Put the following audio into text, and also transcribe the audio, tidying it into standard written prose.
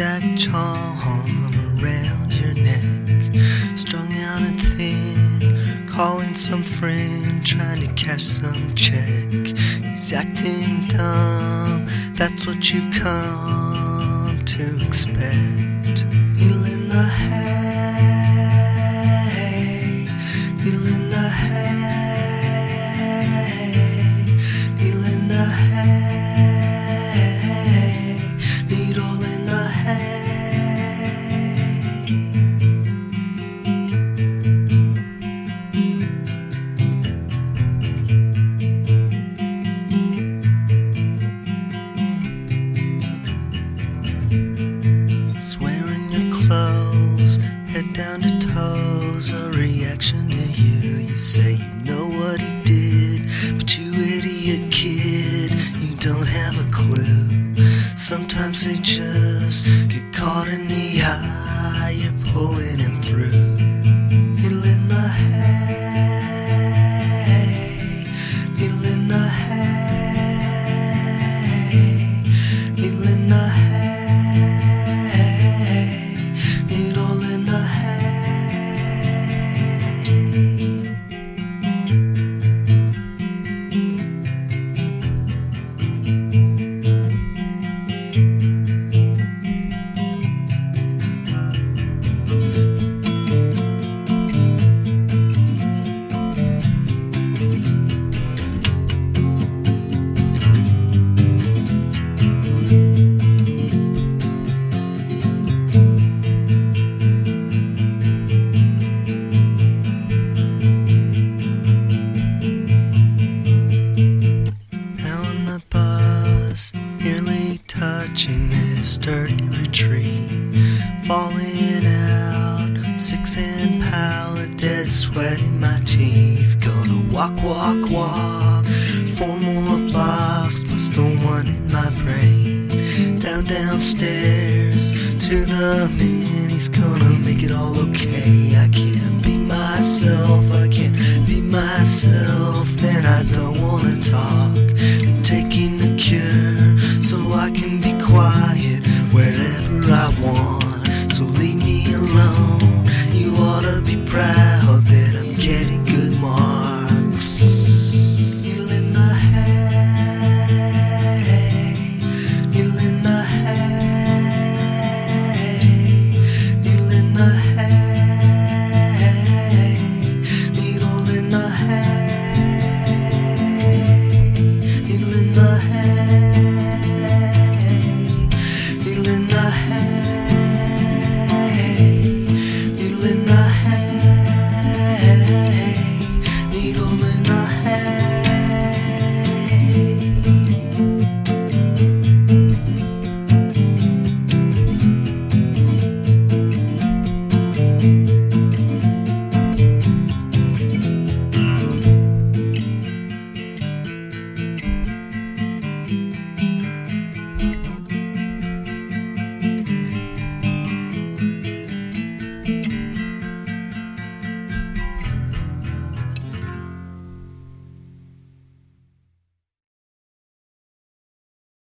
stacked charm around your neck, strung out and thin, calling some friend, trying to cash some check. He's acting dumb, that's what you've come to expect. Needle in the hay, needle in the hay, needle in the hay, needle in the hay. He's wearing your clothes, head down to toes, a reaction to you. You say you know what he did, but you idiot kid, you don't have a clue. Sometimes they just get caught in the eye, you're pulling him through. Needle in the hay, needle in the hay, needle in the hay, needle in the hay. Nearly touching this sturdy retreat, falling out, 6-inch pallet, dead sweat in my teeth. Gonna walk, walk, walk, 4 more blocks, plus the one in my brain. Downstairs to the man, he's gonna make it all okay. I can't be myself, I can't be myself, and I don't wanna talk.